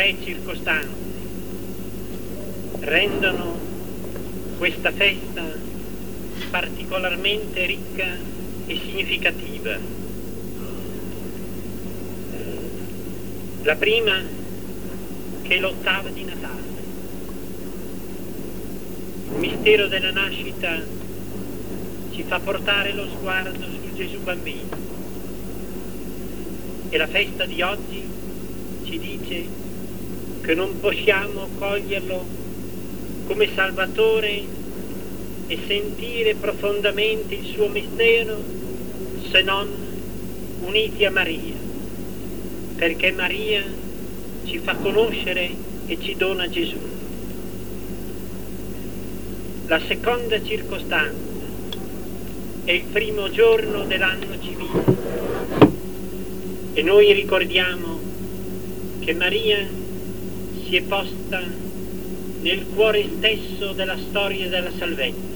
tre circostanze rendono questa festa particolarmente ricca e significativa. La prima, che è l'ottava di Natale. Il mistero della nascita ci fa portare lo sguardo su Gesù bambino, e la festa di oggi ci dice che non possiamo coglierlo come Salvatore e sentire profondamente il suo mistero se non uniti a Maria, perché Maria ci fa conoscere e ci dona Gesù. La seconda circostanza è il primo giorno dell'anno civile, e noi ricordiamo che Maria si è posta nel cuore stesso della storia della salvezza.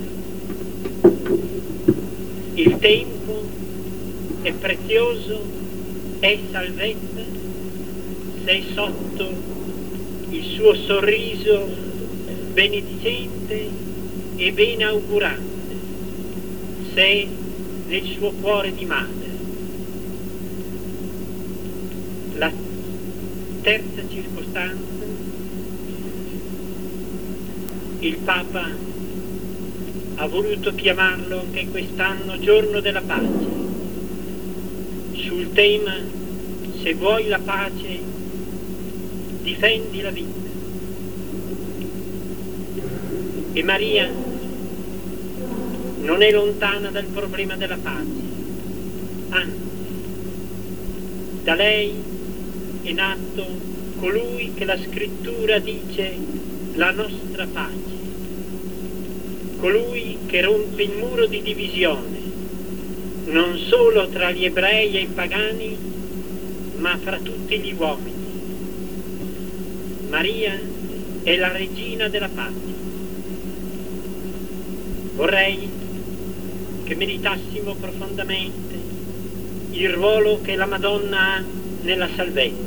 Il tempo è prezioso, è salvezza se è sotto il suo sorriso benedicente e benaugurante, se è nel suo cuore di madre. La terza circostanza, il Papa ha voluto chiamarlo anche quest'anno giorno della pace, sul tema: se vuoi la pace, difendi la vita. E Maria non è lontana dal problema della pace, anzi, da lei è nato colui che la Scrittura dice la nostra pace, colui che rompe il muro di divisione, non solo tra gli ebrei e i pagani, ma fra tutti gli uomini. Maria è la regina della pace. Vorrei che meditassimo profondamente il ruolo che la Madonna ha nella salvezza.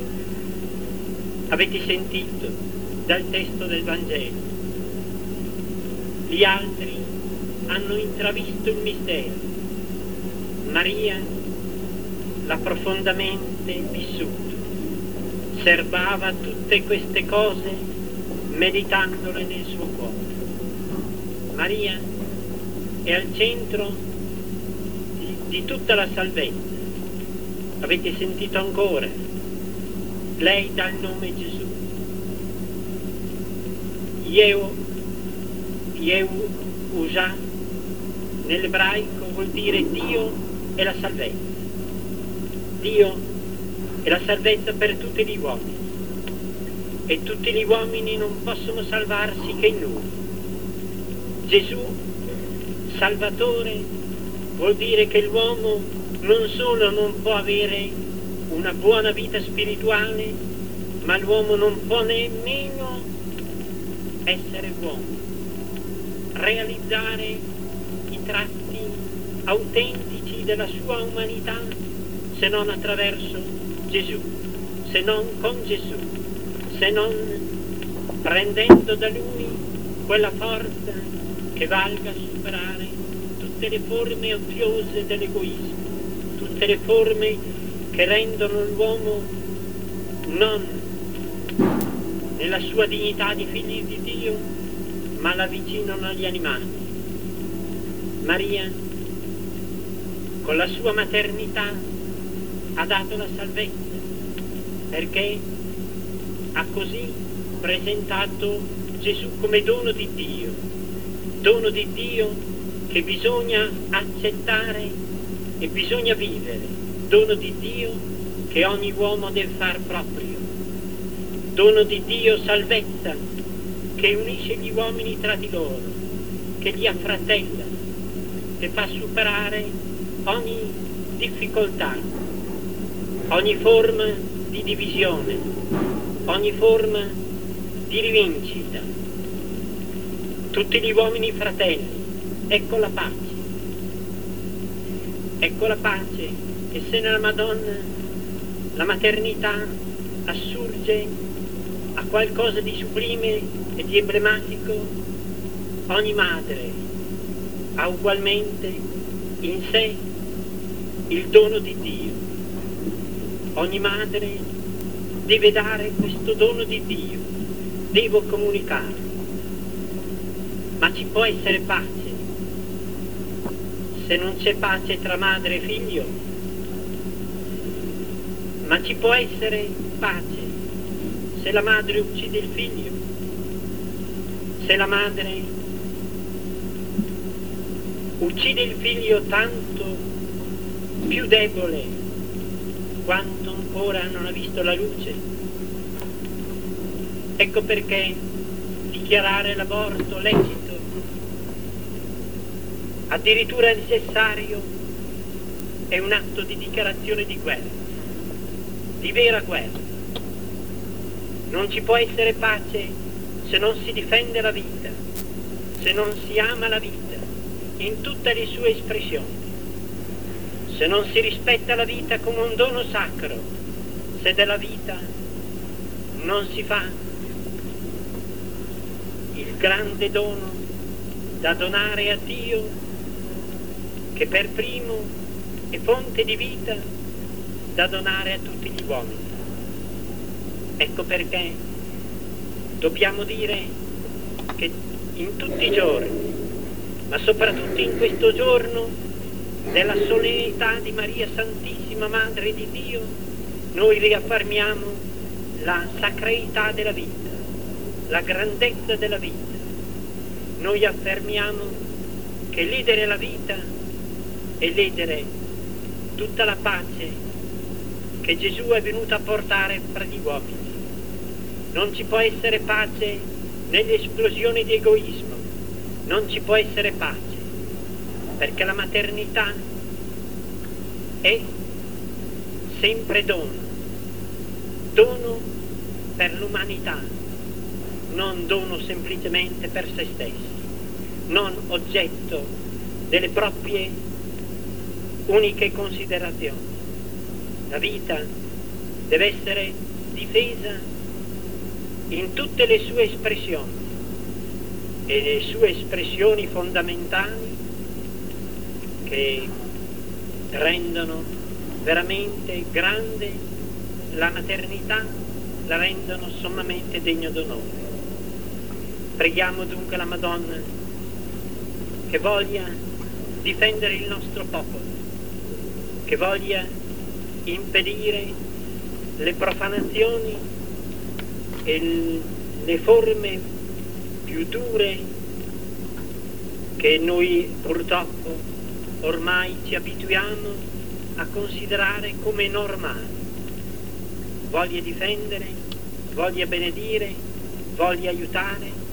Avete sentito dal testo del Vangelo, gli altri hanno intravisto il mistero, Maria l'ha profondamente vissuto, serbava tutte queste cose meditandole nel suo cuore. Maria è al centro di tutta la salvezza. Avete sentito ancora? Lei dà il nome Gesù. Yehushua nell'ebraico vuol dire Dio è la salvezza. Dio è la salvezza per tutti gli uomini, e tutti gli uomini non possono salvarsi che in Lui. Gesù, Salvatore, vuol dire che l'uomo non solo non può avere una buona vita spirituale, ma l'uomo non può nemmeno essere uomo, realizzare i tratti autentici della sua umanità se non attraverso Gesù, se non con Gesù, se non prendendo da Lui quella forza che valga a superare tutte le forme odiose dell'egoismo, tutte le forme che rendono l'uomo non nella sua dignità di figli di Dio, ma la avvicinano agli animali. Maria, con la sua maternità, ha dato la salvezza, perché ha così presentato Gesù come dono di Dio che bisogna accettare e bisogna vivere, dono di Dio che ogni uomo deve far proprio, dono di Dio salvezza che unisce gli uomini tra di loro, che li affratella, che fa superare ogni difficoltà, ogni forma di divisione, ogni forma di rivincita. Tutti gli uomini fratelli, ecco la pace. Ecco la pace che se nella Madonna la maternità assurge a qualcosa di sublime e di emblematico, ogni madre ha ugualmente in sé il dono di Dio. Ogni madre deve dare questo dono di Dio, devo comunicarlo. Ma ci può essere pace se non c'è pace tra madre e figlio? Ma ci può essere pace se la madre uccide il figlio? Se la madre uccide il figlio tanto più debole quanto ancora non ha visto la luce? Ecco perché dichiarare l'aborto lecito, addirittura necessario, è un atto di dichiarazione di guerra, di vera guerra. Non ci può essere pace se non si difende la vita, se non si ama la vita in tutte le sue espressioni, se non si rispetta la vita come un dono sacro, se della vita non si fa il grande dono da donare a Dio, che per primo è fonte di vita da donare a tutti gli uomini. Ecco perché dobbiamo dire che in tutti i giorni, ma soprattutto in questo giorno della solennità di Maria Santissima Madre di Dio, noi riaffermiamo la sacralità della vita, la grandezza della vita. Noi affermiamo che ledere la vita è ledere tutta la pace che Gesù è venuto a portare fra gli uomini. Non ci può essere pace nell'esplosione di egoismo, non ci può essere pace, perché la maternità è sempre dono per l'umanità, non dono semplicemente per se stessi, non oggetto delle proprie uniche considerazioni. La vita deve essere difesa in tutte le sue espressioni, e le sue espressioni fondamentali che rendono veramente grande la maternità, la rendono sommamente degno d'onore. Preghiamo dunque la Madonna che voglia difendere il nostro popolo, che voglia impedire le profanazioni e le forme più dure che noi purtroppo ormai ci abituiamo a considerare come normali. Voglia difendere, voglia benedire, voglia aiutare